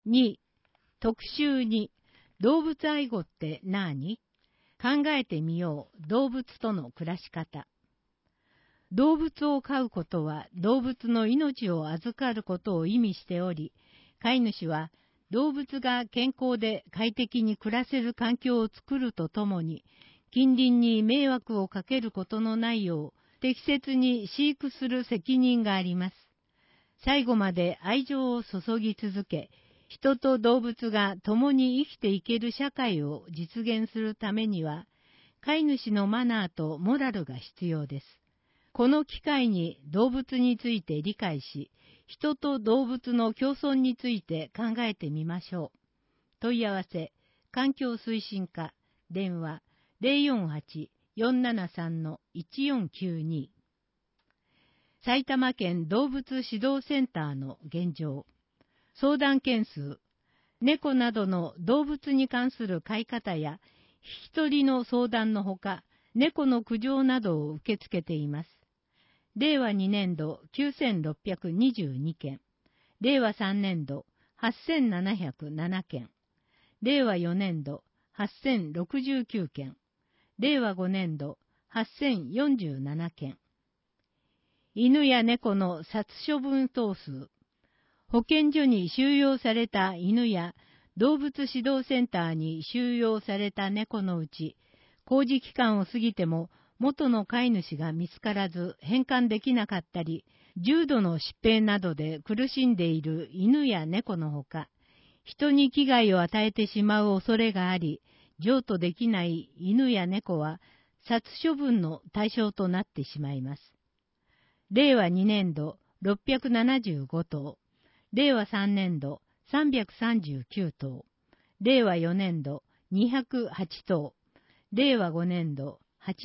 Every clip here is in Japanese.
2、特集2、動物愛護って何？考えてみよう、動物との暮らし方。動物を飼うことは動物の命を預かることを意味しており、飼い主は動物が健康で快適に暮らせる環境を作るとともに、近隣に迷惑をかけることのないよう適切に飼育する責任があります。最後まで愛情を注ぎ続け、人と動物が共に生きていける社会を実現するためには、飼い主のマナーとモラルが必要です。この機会に動物について理解し、人と動物の共存について考えてみましょう。問い合わせ、環境推進課、電話048-473-1492。埼玉県動物指導センターの現状。相談件数、猫などの動物に関する飼い方や、引き取りの相談のほか、猫の苦情などを受け付けています。令和2年度9622件、令和3年度8707件、令和4年度8069件、令和5年度8047件。犬や猫の殺処分頭数。保健所に収容された犬や動物指導センターに収容された猫のうち、工事期間を過ぎても元の飼い主が見つからず返還できなかったり、重度の疾病などで苦しんでいる犬や猫のほか、人に危害を与えてしまう恐れがあり、譲渡できない犬や猫は殺処分の対象となってしまいます。令和2年度675頭、令和3年度339頭、令和4年度208頭、令和5年度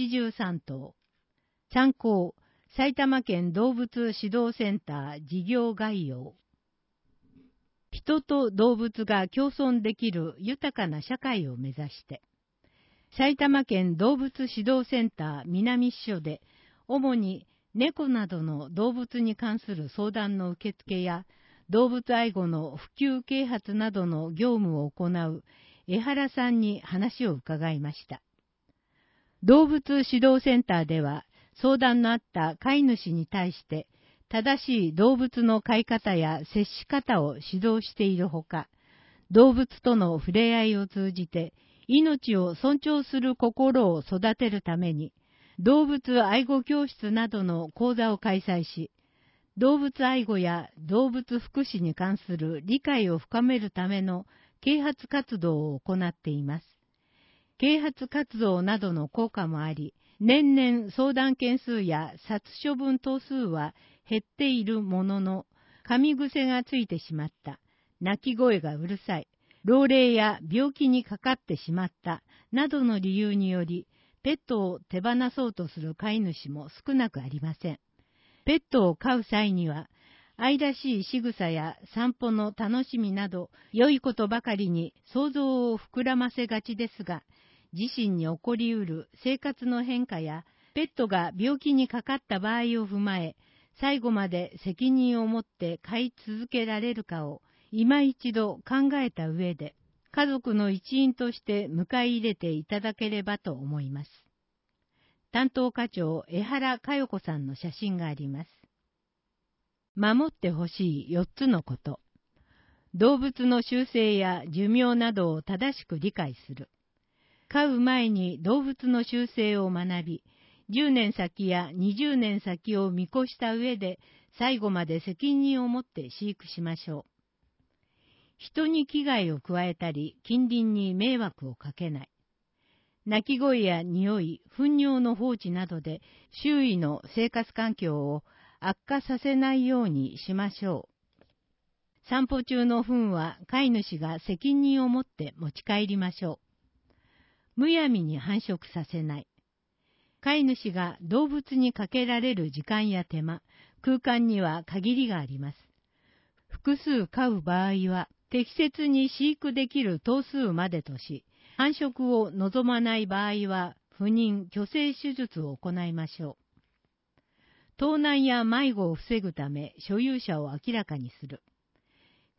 83頭。参考、埼玉県動物指導センター事業概要。人と動物が共存できる豊かな社会を目指して、埼玉県動物指導センター南支所で、主に猫などの動物に関する相談の受付や、動物愛護の普及啓発などの業務を行う江原さんに話を伺いました。動物指導センターでは、相談のあった飼い主に対して、正しい動物の飼い方や接し方を指導しているほか、動物との触れ合いを通じて、命を尊重する心を育てるために、動物愛護教室などの講座を開催し、動物愛護や動物福祉に関する理解を深めるための啓発活動を行っています。啓発活動などの効果もあり、年々相談件数や殺処分頭数は減っているものの、噛み癖がついてしまった、鳴き声がうるさい、老齢や病気にかかってしまった、などの理由により、ペットを手放そうとする飼い主も少なくありません。ペットを飼う際には、愛らしい仕草や散歩の楽しみなど、良いことばかりに想像を膨らませがちですが、自身に起こりうる生活の変化や、ペットが病気にかかった場合を踏まえ、最後まで責任を持って飼い続けられるかを、今一度考えた上で、家族の一員として迎え入れていただければと思います。担当課長江原佳代子さんの写真があります。守ってほしい4つのこと。動物の習性や寿命などを正しく理解する。飼う前に動物の習性を学び、10年先や20年先を見越した上で、最後まで責任を持って飼育しましょう。人に危害を加えたり、近隣に迷惑をかけない。鳴き声や匂い、糞尿の放置などで、周囲の生活環境を悪化させないようにしましょう。散歩中の糞は飼い主が責任を持って持ち帰りましょう。むやみに繁殖させない。飼い主が動物にかけられる時間や手間、空間には限りがあります。複数飼う場合は、適切に飼育できる頭数までとし、繁殖を望まない場合は、不妊・去勢手術を行いましょう。盗難や迷子を防ぐため、所有者を明らかにする。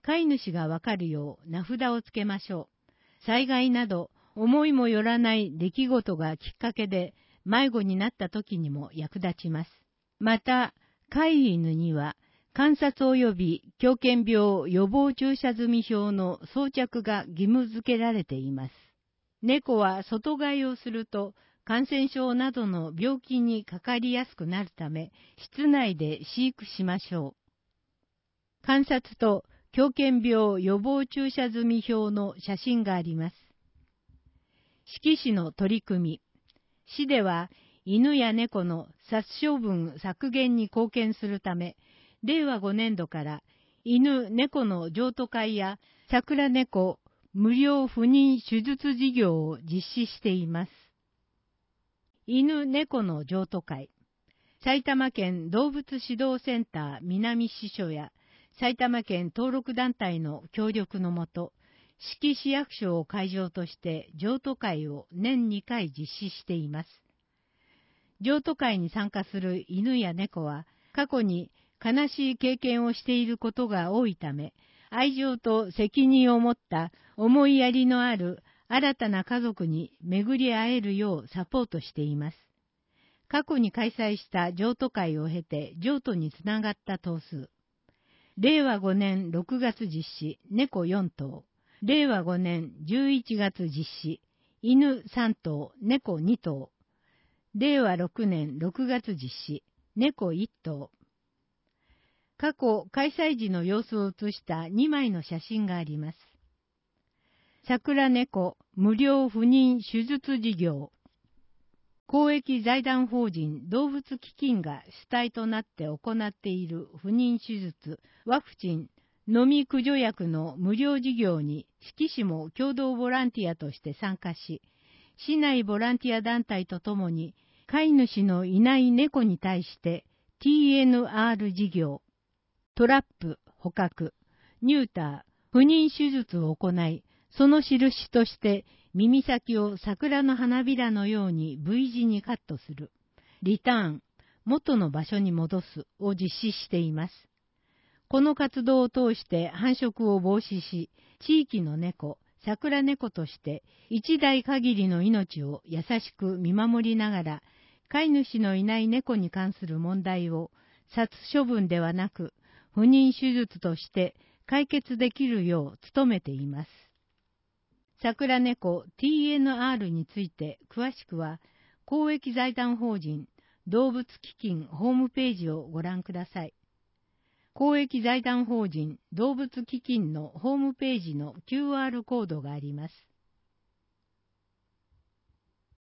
飼い主がわかるよう名札をつけましょう。災害など思いもよらない出来事がきっかけで迷子になった時にも役立ちます。また、飼い犬には観察及び狂犬病予防注射済み表の装着が義務付けられています。猫は外飼いをすると感染症などの病気にかかりやすくなるため、室内で飼育しましょう。観察と狂犬病予防注射済み表の写真があります。色紙の取り組み。市では犬や猫の殺処分削減に貢献するため、令和5年度から犬・猫の譲渡会や桜猫無料不妊手術事業を実施しています。犬・猫の譲渡会。埼玉県動物指導センター南支所や埼玉県登録団体の協力のもと、志木市役所を会場として譲渡会を年2回実施しています。譲渡会に参加する犬や猫は過去に悲しい経験をしていることが多いため、愛情と責任を持った思いやりのある新たな家族に巡り会えるようサポートしています。過去に開催した譲渡会を経て譲渡につながった頭数。令和5年6月実施、猫4頭。令和5年11月実施、犬3頭、猫2頭。令和6年6月実施、猫1頭。過去開催時の様子を写した2枚の写真があります。桜猫無料不妊手術事業。公益財団法人動物基金が主体となって行っている不妊手術、ワクチン、飲み駆除薬の無料事業に志木市も共同ボランティアとして参加し、市内ボランティア団体とともに飼い主のいない猫に対して TNR 事業、トラップ、捕獲、ニューター、不妊手術を行い、その印として耳先を桜の花びらのように V 字にカットする、リターン、元の場所に戻すを実施しています。この活動を通して繁殖を防止し、地域の猫、桜猫として一代限りの命を優しく見守りながら、飼い主のいない猫に関する問題を殺処分ではなく、不妊手術として解決できるよう努めています。桜猫 TNR について詳しくは、公益財団法人動物基金ホームページをご覧ください。公益財団法人動物基金のホームページの QR コードがあります。